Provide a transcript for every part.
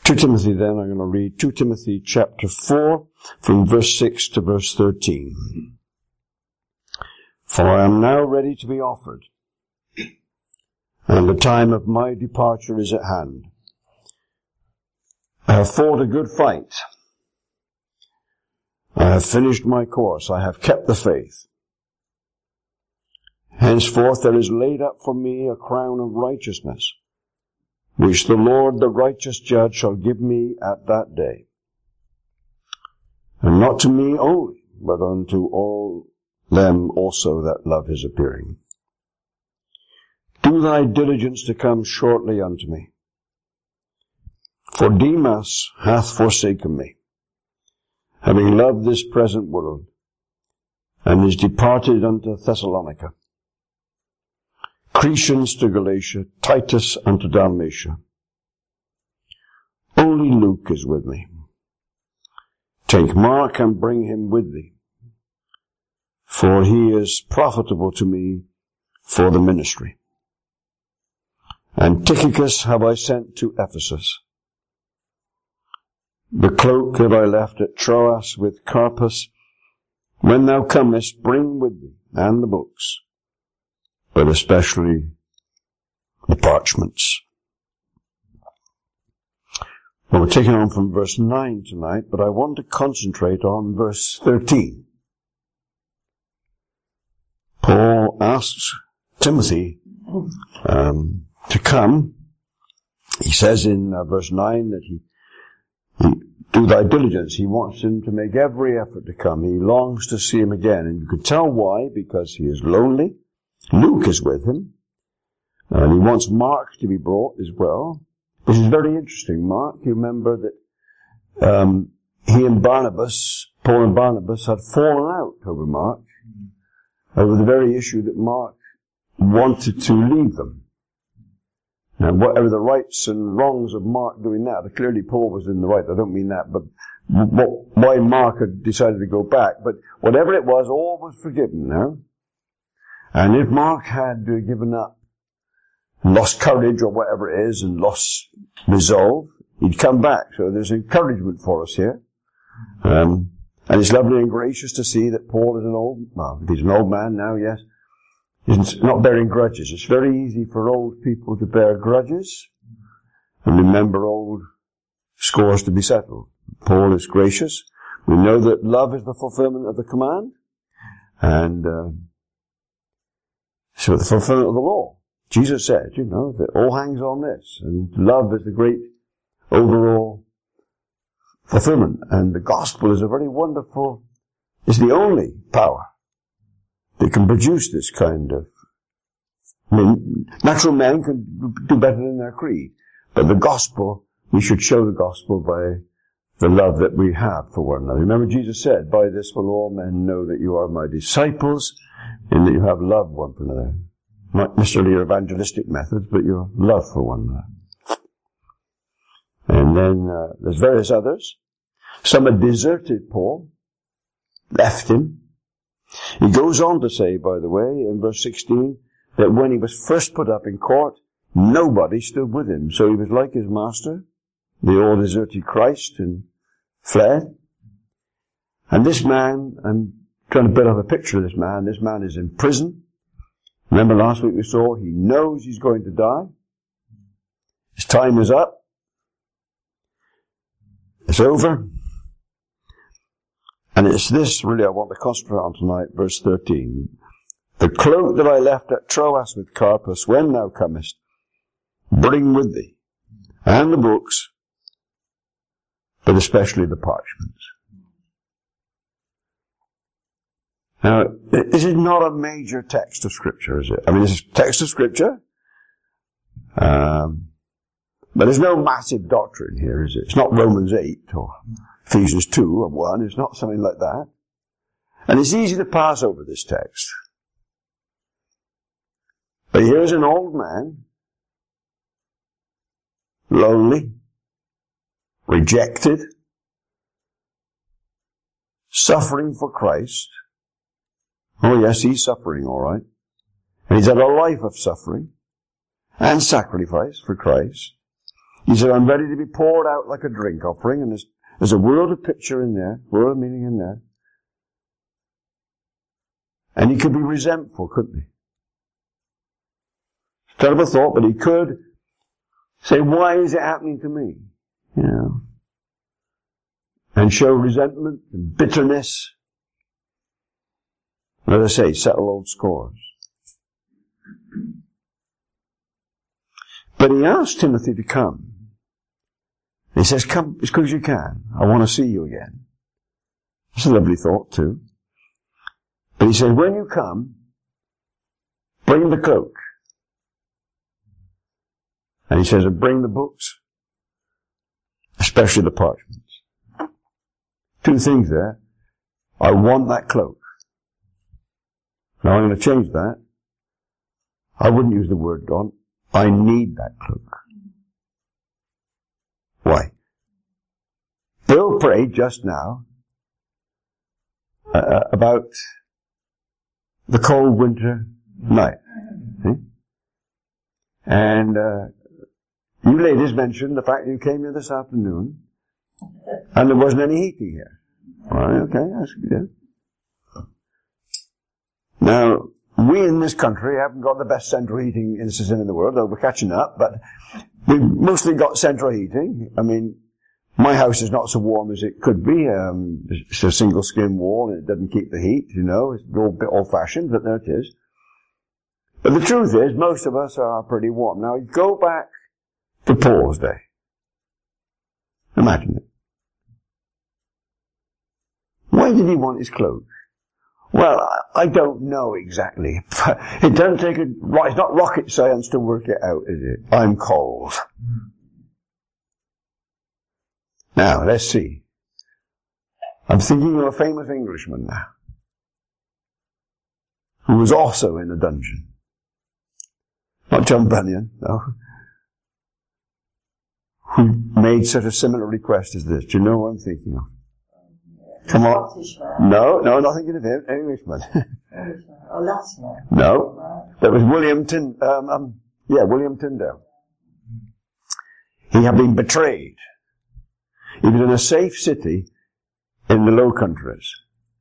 2 Timothy then, I'm going to read 2 Timothy chapter 4 from verse 6 to verse 13. For I am now ready to be offered, and the time of my departure is at hand. I have fought a good fight. I have finished my course. I have kept the faith. Henceforth there is laid up for me a crown of righteousness, which the Lord, the righteous judge, shall give me at that day. And not to me only, but unto all them also that love his appearing. Do thy diligence to come shortly unto me. For Demas hath forsaken me, having loved this present world, and is departed unto Thessalonica. Crescens to Galatia, Titus unto Dalmatia. Only Luke is with me. Take Mark and bring him with thee, for he is profitable to me for the ministry. And Tychicus have I sent to Ephesus. The cloak that I left at Troas with Carpus, when thou comest, bring with thee, and the books, but especially the parchments. Well, we're taking on from verse 9 tonight, but I want to concentrate on verse 13. Paul asks Timothy to come. He says in verse 9 that he do thy diligence. He wants him to make every effort to come. He longs to see him again. And you can tell why, because he is lonely. Luke is with him. And he wants Mark to be brought as well. This is very interesting. Mark, you remember that he and Barnabas, Paul and Barnabas, had fallen out over Mark, over the very issue that Mark wanted to leave them. And whatever the rights and wrongs of Mark doing that, clearly Paul was in the right, I don't mean that, but why Mark had decided to go back. But whatever it was, all was forgiven now. And if Mark had given up, lost courage or whatever it is, and lost resolve, he'd come back. So there's encouragement for us here. And it's lovely and gracious to see that Paul is he's an old man now, yes. He's not bearing grudges. It's very easy for old people to bear grudges and remember old scores to be settled. Paul is gracious. We know that love is the fulfillment of the command, and so the fulfillment of the law. Jesus said, that all hangs on this, and love is the great overall fulfillment. And the gospel is a very wonderful, it's the only power that can produce this kind of, natural men can do better than their creed, but the gospel, we should show the gospel by the love that we have for one another. Remember Jesus said, by this will all men know that you are my disciples, and that you have love one for another. Not necessarily your evangelistic methods, but your love for one another. And then there's various others. Some had deserted Paul, left him. He goes on to say, by the way, in verse 16, that when he was first put up in court, nobody stood with him. So he was like his master. They all deserted Christ and fled. And this man, I'm trying to build up a picture of this man. This man is in prison. Remember last week we saw he knows he's going to die. His time is up. It's over. And it's this really I want to concentrate on tonight, verse 13. The cloak that I left at Troas with Carpus, when thou comest, bring with thee, and the books, but especially the parchments. Now, this is not a major text of Scripture, is it? I mean, this is a text of Scripture, but there's no massive doctrine here, is it? It's not Romans 8 or Ephesians 2 or 1. It's not something like that. And it's easy to pass over this text. But here's an old man, lonely, rejected, suffering for Christ. Oh yes, he's suffering, all right. And he's had a life of suffering and sacrifice for Christ. He said, I'm ready to be poured out like a drink offering, and there's a world of picture in there, world of meaning in there. And he could be resentful, couldn't he? Terrible thought, but he could say, why is it happening to me? You know? And show resentment and bitterness. And as I say, settle old scores. But he asked Timothy to come. He says, come as quick as you can. I want to see you again. That's a lovely thought too. But he says, when you come, bring the cloak. And he says, and bring the books, especially the parchments. Two things there. I want that cloak. Now I'm going to change that. I wouldn't use the word don't. I need that cloak. Why? Bill prayed just now about the cold winter night. See? And you ladies mentioned the fact that you came here this afternoon and there wasn't any heating here. All right, okay, that's good. Now, we in this country haven't got the best central heating system in the world, though we're catching up, but we've mostly got central heating. I mean, my house is not so warm as it could be. It's a single skin wall and it doesn't keep the heat, you know. It's a bit old-fashioned, but there it is. But the truth is, most of us are pretty warm. Now, go back to Paul's day. Imagine it. Why did he want his cloak? Well, I don't know exactly. It doesn't take it's not rocket science to work it out, is it? I'm cold. Now, let's see. I'm thinking of a famous Englishman now, who was also in a dungeon. Not John Bunyan, no. Who made such a similar request as this. Do you know what I'm thinking of? Come on. No, not thinking of him. Englishman. Oh, that's not. No. That was William Tyndale. He had been betrayed. He was in a safe city in the Low Countries.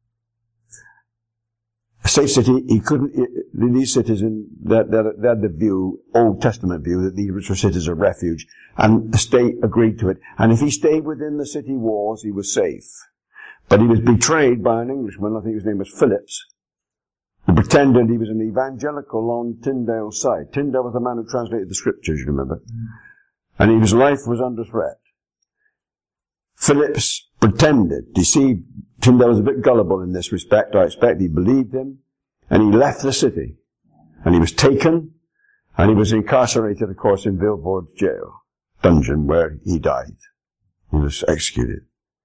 A safe city, these cities, they had the view, Old Testament view, that these were cities of refuge, and the state agreed to it. And if he stayed within the city walls, he was safe. But he was betrayed by an Englishman, I think his name was Phillips, who pretended he was an evangelical on Tyndale's side. Tyndale was the man who translated the scriptures, you remember? And his life was under threat. Phillips pretended, deceived. Tyndale was a bit gullible in this respect, I expect. He believed him, and he left the city. And he was taken, and he was incarcerated, of course, in Vilvoorde jail, dungeon, where he died. He was executed.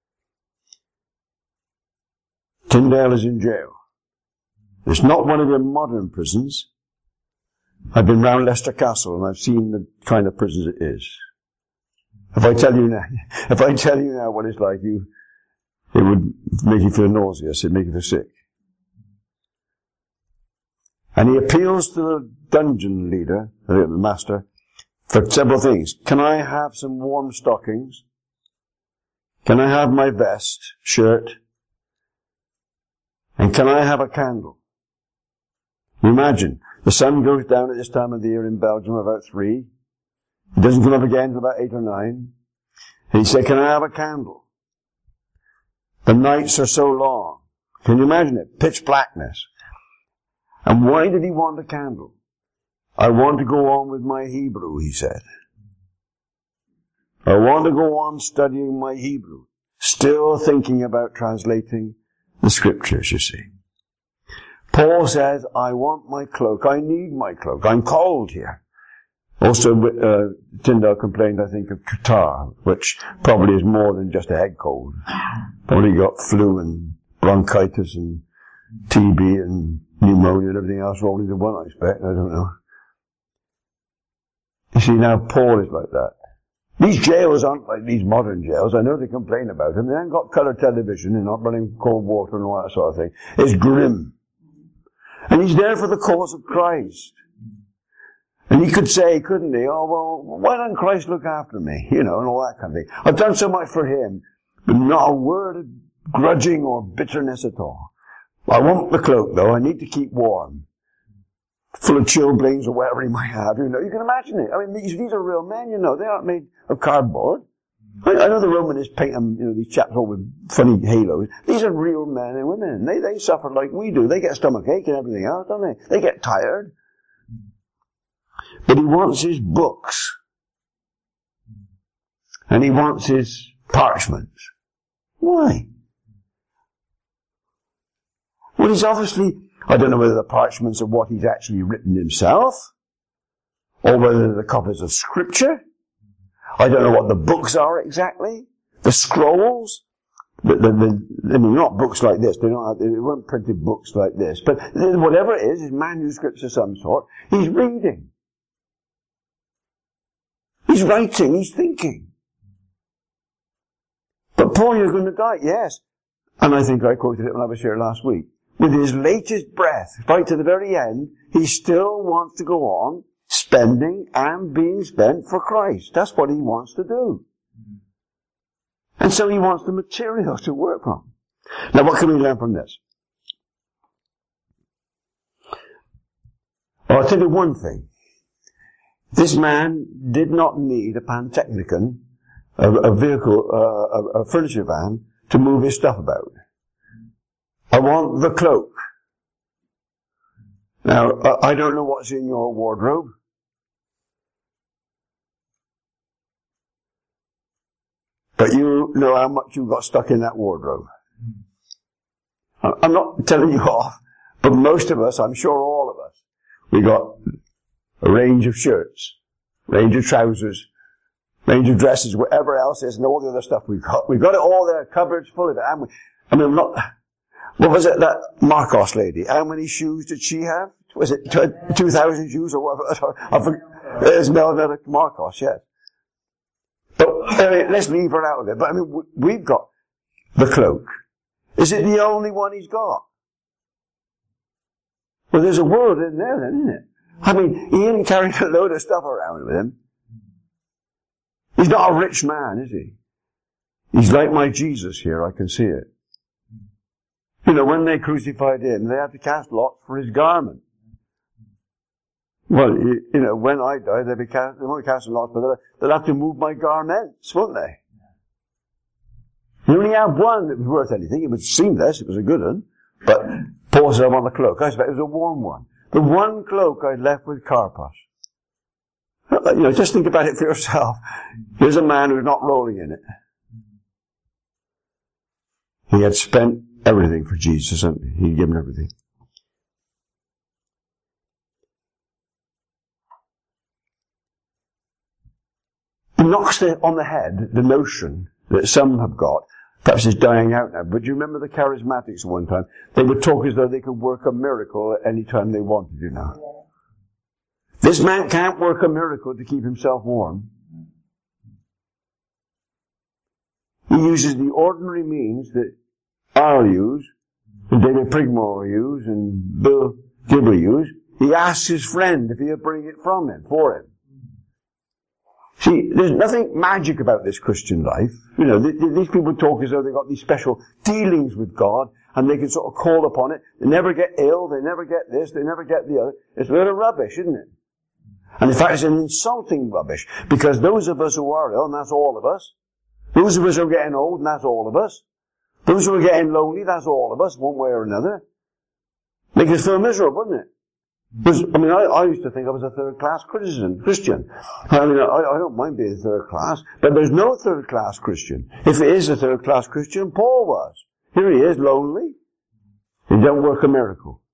Tyndale is in jail. It's not one of your modern prisons. I've been round Leicester Castle and I've seen the kind of prisons it is. If I tell you now what it's like, it would make you feel nauseous, it'd make you feel sick. And he appeals to the dungeon leader, the master, for several things. Can I have some warm stockings? Can I have my vest, shirt? And can I have a candle? Imagine, the sun goes down at this time of the year in Belgium about 3. It doesn't come up again until about 8 or 9. And he said, can I have a candle? The nights are so long. Can you imagine it? Pitch blackness. And why did he want a candle? I want to go on with my Hebrew, he said. I want to go on studying my Hebrew. Still thinking about translating the scriptures, you see. Paul says, I want my cloak. I need my cloak. I'm cold here. Also, Tyndale complained, I think, of catarrh, which probably is more than just a head cold. Probably got flu and bronchitis and TB and pneumonia and everything else rolled into one, I expect. I don't know. You see, now Paul is like that. These jails aren't like these modern jails. I know they complain about them. They haven't got colour television and not running cold water and all that sort of thing. It's grim. And he's there for the cause of Christ. And he could say, couldn't he, oh, well, why doesn't Christ look after me? You know, and all that kind of thing. I've done so much for him, but not a word of grudging or bitterness at all. I want the cloak, though. I need to keep warm. Full of chilblains or whatever he might have, you know. You can imagine it. I mean, these are real men, you know. They aren't made of cardboard. I know the Romanists paint them, you know, these chaps all with funny halos. These are real men and women. They suffer like we do. They get stomachache and everything else, don't they? They get tired. But he wants his books. And he wants his parchments. Why? Well, he's obviously, I don't know whether the parchments are what he's actually written himself, or whether they're the copies of Scripture. I don't know what the books are exactly. The scrolls. I mean, not books like this. They weren't printed books like this. But whatever it is manuscripts of some sort. He's reading. He's writing. He's thinking. But Paul, you're going to die. Yes. And I think I quoted it when I was here last week. With his latest breath, right to the very end, he still wants to go on spending and being spent for Christ. That's what he wants to do. And so he wants the material to work from. Now, what can we learn from this? Well, I'll tell you one thing. This man did not need a Pantechnicon, a vehicle, a furniture van, to move his stuff about. I want the cloak. Now, I don't know what's in your wardrobe. But you know how much you got stuck in that wardrobe. I'm not telling you off, but most of us, I'm sure all of us, we got a range of shirts, range of trousers, range of dresses, whatever else is, and all the other stuff we've got. We've got it all there, cupboards full of it, haven't we? I mean, what was it, that Marcos lady? How many shoes did she have? Was it 2,000 shoes or whatever? I forget. It's Melville Marcos, yes. But, let's leave her out of it. But, I mean, we've got the cloak. Is it the only one he's got? Well, there's a world in there then, isn't it? I mean, he ain't carrying a load of stuff around with him. He's not a rich man, is he? He's like my Jesus here, I can see it. You know, when they crucified him, they had to cast lots for his garment. Well, you know, when I die, they won't be casting lots, but they'll have to move my garments, won't they? You only have one that was worth anything. It was seamless, it was a good one. But Paul said, I want the cloak. I expect it was a warm one. The one cloak I left with Carpus. You know, just think about it for yourself. Here's a man who's not rolling in it. He had spent everything for Jesus, and he'd given everything. It knocks on the head the notion that some have got, perhaps it's dying out now, but do you remember the charismatics at one time? They would talk as though they could work a miracle at any time they wanted, you know. This man can't work a miracle to keep himself warm. He uses the ordinary means that I'll use, and David Prigmore will use, and Bill Gibber use. He asks his friend if he'll bring it from him, for him. See, there's nothing magic about this Christian life. You know, these people talk as though they've got these special dealings with God, and they can sort of call upon it. They never get ill, they never get this, they never get the other. It's a little rubbish, isn't it? And in fact, it's an insulting rubbish, because those of us who are ill, and that's all of us, those of us who are getting old, and that's all of us, those who are getting lonely, that's all of us, one way or another, make us feel miserable, wouldn't it? Because, I mean, I used to think I was a third-class Christian. I mean, I don't mind being third class, but there's no third-class Christian. If it is a third-class Christian, Paul was. Here he is, lonely. He don't work a miracle.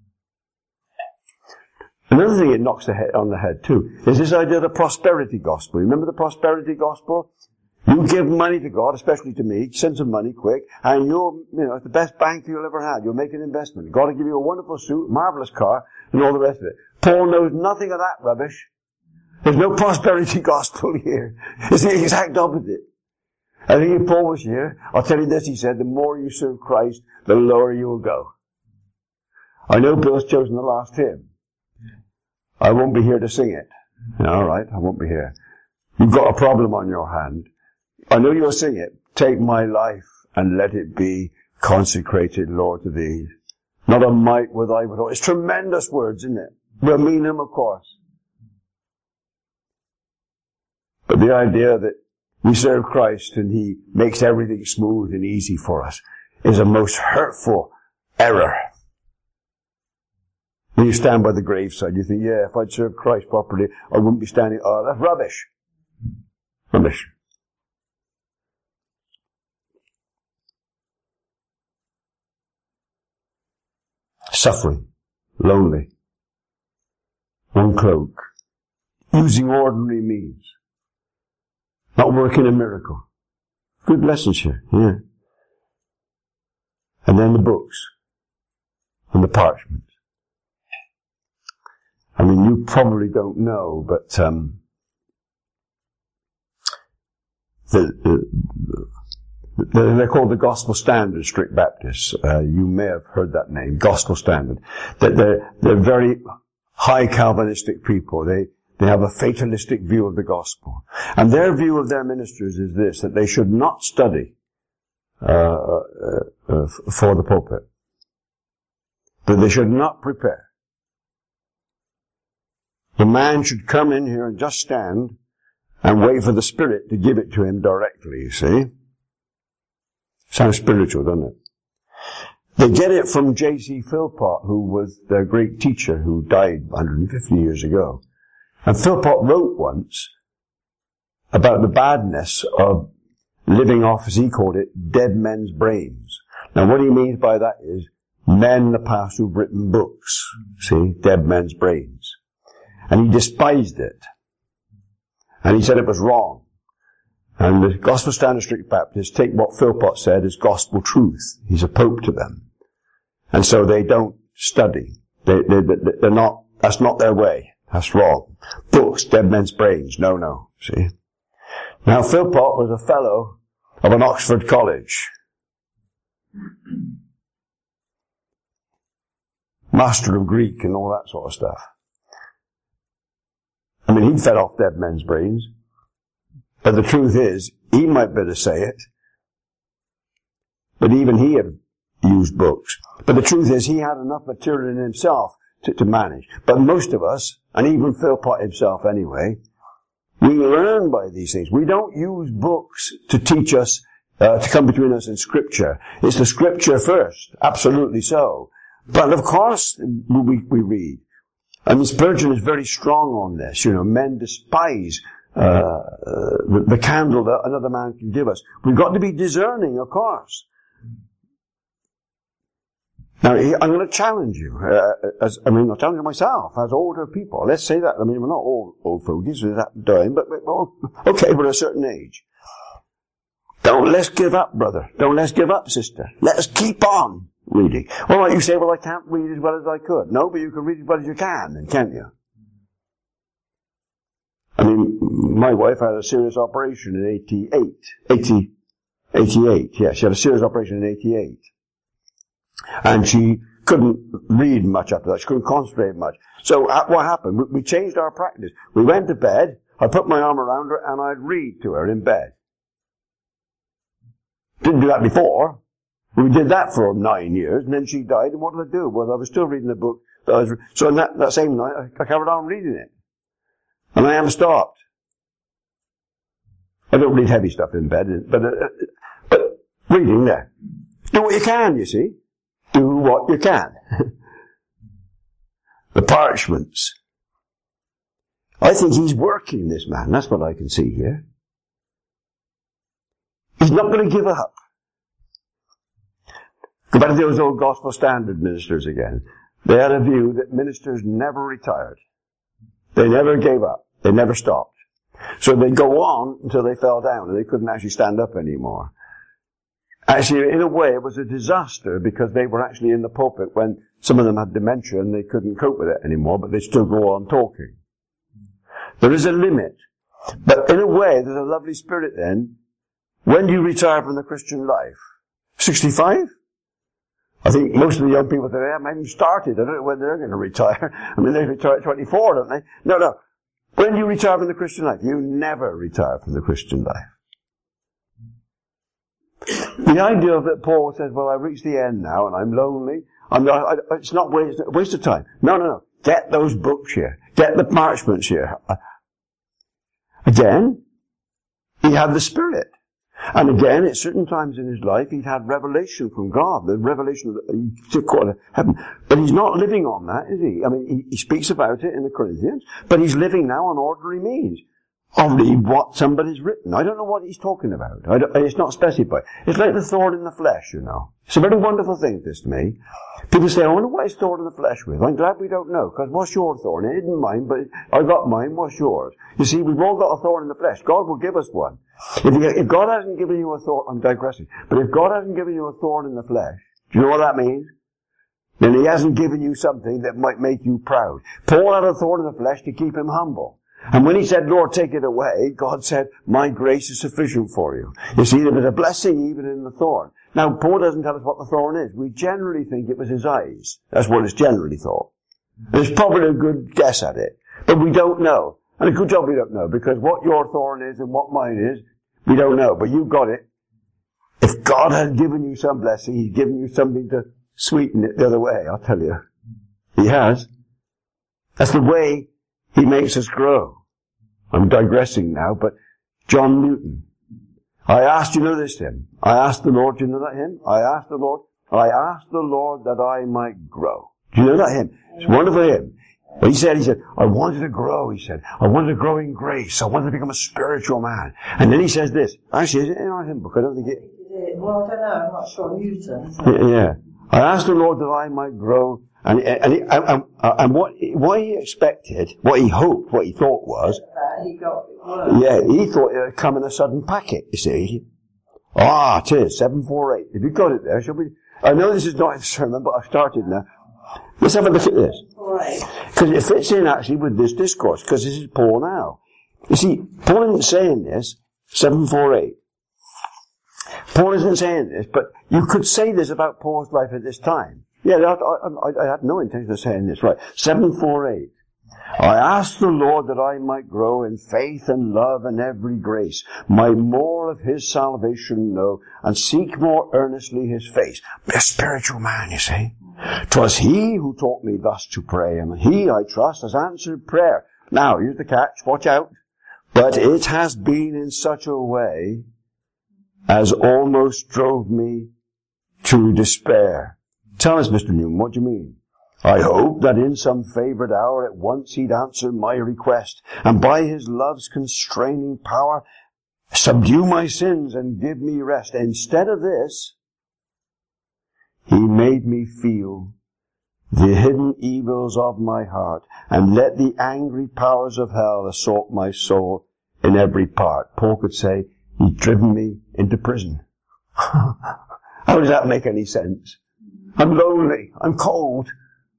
Another thing it knocks on the head too is this idea of the prosperity gospel. Remember the prosperity gospel? You give money to God, especially to me, send some money quick, and it's the best bank you'll ever have. You'll make an investment. God will give you a wonderful suit, marvelous car, and all the rest of it. Paul knows nothing of that rubbish. There's no prosperity gospel here. It's the exact opposite. I think if Paul was here, I'll tell you this, he said, the more you serve Christ, the lower you will go. I know Bill's chosen the last hymn. I won't be here to sing it. All right, I won't be here. You've got a problem on your hand. I know you'll sing it. Take my life and let it be consecrated, Lord, to thee. Not a mite with thy withhold. It's tremendous words, isn't it? We'll mean them, of course. But the idea that we serve Christ and he makes everything smooth and easy for us is a most hurtful error. When you stand by the graveside, you think, yeah, if I'd served Christ properly, I wouldn't be standing. Oh, that's rubbish. Rubbish. Suffering. Lonely. One cloak. Using ordinary means. Not working a miracle. Good lessons here, yeah. And then the books. And the parchment. I mean, you probably don't know, but they're called the Gospel Standard Strict Baptists. You may have heard that name, Gospel Standard. They're very high Calvinistic people. They have a fatalistic view of the gospel. And their view of their ministers is this, that they should not study for the pulpit. That they should not prepare. The man should come in here and just stand and wait for the Spirit to give it to him directly, you see. Sounds spiritual, doesn't it? They get it from J.C. Philpott, who was their great teacher who died 150 years ago. And Philpott wrote once about the badness of living off, as he called it, dead men's brains. Now what he means by that is men in the past who've written books, see, dead men's brains. And he despised it. And he said it was wrong. And the Gospel Standard Strict Baptists take what Philpott said as gospel truth. He's a pope to them. And so they don't study. They're not, that's not their way. That's wrong. Books, dead men's brains. No. See? Now Philpott was a fellow of an Oxford college. Master of Greek and all that sort of stuff. I mean, he fed off dead men's brains. But the truth is, he might better say it. But even he had used books. But the truth is, he had enough material in himself to manage. But most of us, and even Philpott himself anyway, we learn by these things. We don't use books to teach us, to come between us and Scripture. It's the Scripture first. Absolutely so. But of course, we read. I mean, Spurgeon is very strong on this. You know, men despise the candle that another man can give us. We've got to be discerning, of course. Now, I'm going to challenge you. I'm challenging myself as older people. Let's say that. I mean, we're not all old fogies at that time, but okay, we're a certain age. Don't let's give up, brother. Don't let's give up, sister. Let's keep on reading. All right, you say, well, I can't read as well as I could. No, but you can read as well as you can, then, can't you? I mean, my wife had a serious operation in 88. Yeah, she had a serious operation in 88. And she couldn't read much after that. She couldn't concentrate much. So what happened? We changed our practice. We went to bed. I put my arm around her and I'd read to her in bed. Didn't do that before. We did that for 9 years, and then she died, and what did I do? Well, I was still reading the book. So on that same night, I carried on reading it. And I haven't stopped. I don't read heavy stuff in bed, but reading there. Do what you can, you see. Do what you can. The parchments. I think he's working, this man. That's what I can see here. He's not going to give up. Go back to those old Gospel Standard ministers again. They had a view that ministers never retired. They never gave up. They never stopped. So they'd go on until they fell down and they couldn't actually stand up anymore. Actually, in a way, it was a disaster because they were actually in the pulpit when some of them had dementia and they couldn't cope with it anymore, but they'd still go on talking. There is a limit. But in a way, there's a lovely spirit then. When do you retire from the Christian life? 65? I think most of the young people today haven't even started. I don't know when they're going to retire. I mean, they retire at 24, don't they? No. When do you retire from the Christian life? You never retire from the Christian life. The idea of it, Paul says, well, I've reached the end now and I'm lonely. It's not a waste of time. No. Get those books here. Get the parchments here. Again, he had the Spirit. And again, at certain times in his life, he'd had revelation from God. The revelation of heaven. But he's not living on that, is he? I mean, he speaks about it in the Corinthians, but he's living now on ordinary means. I'll read what somebody's written. I don't know what he's talking about. It's not specified. It's like the thorn in the flesh, you know. It's a very wonderful thing, this to me. People say, I wonder what he's thorn in the flesh with. I'm glad we don't know, because what's your thorn? It isn't mine, but I got mine. What's yours? You see, we've all got a thorn in the flesh. God will give us one. If God hasn't given you a thorn, I'm digressing, but if God hasn't given you a thorn in the flesh, do you know what that means? Then he hasn't given you something that might make you proud. Paul had a thorn in the flesh to keep him humble. And when he said, Lord, take it away, God said, my grace is sufficient for you. You see, there was a blessing even in the thorn. Now, Paul doesn't tell us what the thorn is. We generally think it was his eyes. That's what it's generally thought. There's probably a good guess at it. But we don't know. And a good job we don't know, because what your thorn is and what mine is, we don't know. But you've got it. If God has given you some blessing, he's given you something to sweeten it the other way, I'll tell you. He has. That's the way he makes us grow. I'm digressing now, but John Newton. I asked, you know this hymn? I asked the Lord, do you know that hymn? I asked the Lord that I might grow. Do you know that hymn? It's a wonderful hymn. He said, I wanted to grow, he said. I wanted to grow in grace. I wanted to become a spiritual man. And then he says this. Actually, is it in our hymn book? I don't think it... Well, I don't know. I'm not sure. Newton. Yeah. I asked the Lord that I might grow. And what he expected, what he hoped, what he thought was... He got word. Yeah, he thought it would come in a sudden packet, you see. It is, 748. If you've got it there, shall we... I know this is not a sermon, but I've started now. Let's have a look at this. Because it fits in actually with this discourse, because this is Paul now. You see, Paul isn't saying this, 748. Paul isn't saying this, but you could say this about Paul's life at this time. Yeah, I had no intention of saying this, right. 748. I asked the Lord that I might grow in faith and love and every grace, might more of his salvation know, and seek more earnestly his face. Be a spiritual man, you see. 'Twas he who taught me thus to pray, and he, I trust, has answered prayer. Now, here's the catch, watch out. But it has been in such a way as almost drove me to despair. Tell us, Mr. Newman, what do you mean? I hope that in some favored hour at once he'd answer my request, and by his love's constraining power subdue my sins and give me rest. Instead of this, he made me feel the hidden evils of my heart, and let the angry powers of hell assault my soul in every part. Paul could say, he's driven me into prison. How does that make any sense? I'm lonely. I'm cold.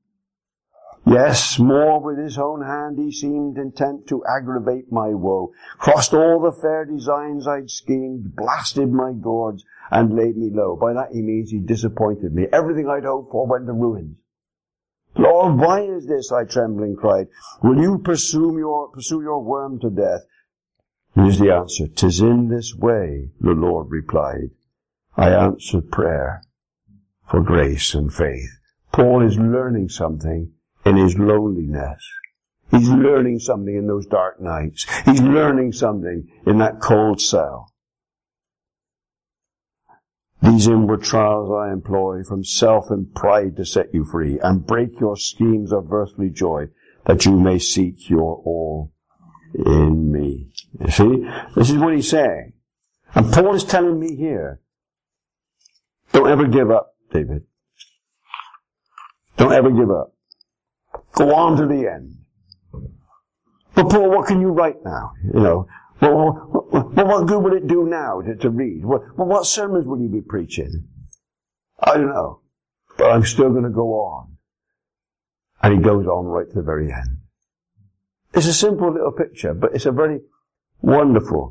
Yes, more with his own hand he seemed intent to aggravate my woe, crossed all the fair designs I'd schemed, blasted my gourds, and laid me low. By that he means he disappointed me. Everything I'd hoped for went to ruins. Lord, why is this? I trembling cried. Will you pursue your worm to death? Here's the answer. 'Tis in this way, the Lord replied. I answered prayer for grace and faith. Paul is learning something in his loneliness. He's learning something in those dark nights. He's learning something in that cold cell. These inward trials I employ from self and pride to set you free and break your schemes of earthly joy, that you may seek your all in me. You see? This is what he's saying. And Paul is telling me here, don't ever give up, David. Don't ever give up. Go on to the end. But Paul, what can you write now? You know, what good will it do now to read? What sermons will you be preaching? I don't know. But I'm still going to go on. And he goes on right to the very end. It's a simple little picture, but it's a very wonderful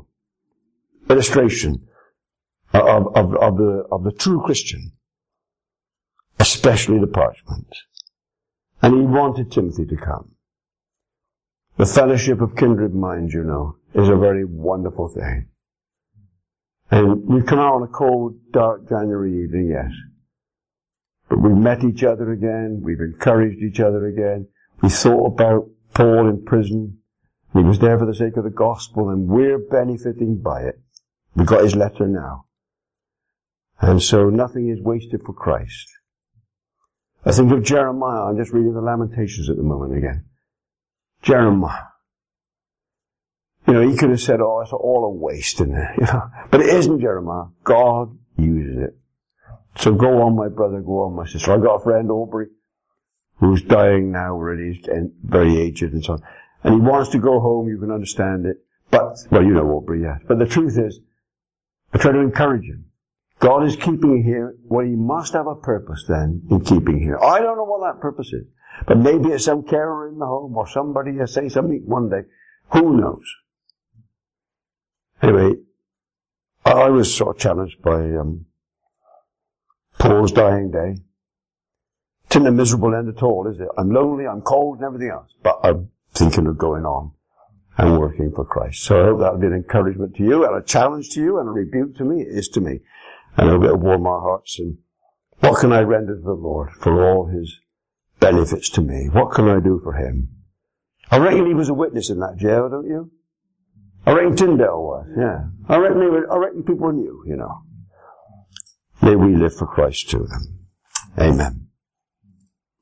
illustration of the true Christian. especially the parchments. And he wanted Timothy to come. The fellowship of kindred minds, you know, is a very wonderful thing. And we've come out on a cold, dark January evening, yes. But we've met each other again. We've encouraged each other again. We thought about Paul in prison. He was there for the sake of the gospel, and we're benefiting by it. We've got his letter now. And so nothing is wasted for Christ. I think of Jeremiah. I'm just reading the Lamentations at the moment again. Jeremiah. You know, he could have said, oh, it's all a waste, isn't it? You know, but it isn't, Jeremiah. God uses it. So go on, my brother, go on, my sister. I've got a friend, Aubrey, who's dying now already, he's very aged and so on. And he wants to go home, you can understand it. But, well, you know Aubrey, yes. But the truth is, I try to encourage him. God is keeping him here. Well, he must have a purpose then in keeping here. I don't know what that purpose is. But maybe it's some carer in the home or somebody will say something one day. Who knows? Anyway, I was sort of challenged by Paul's dying day. It's in a miserable end at all, is it? I'm lonely, I'm cold and everything else. But I'm thinking of going on and working for Christ. So I hope that'll be an encouragement to you and a challenge to you and a rebuke to me. It is to me. And I hope it'll warm our hearts. And what can I render to the Lord for all his benefits to me? What can I do for him? I reckon he was a witness in that jail, don't you? I reckon Tyndale was, yeah. I reckon people knew, you know. May we live for Christ too then. Amen.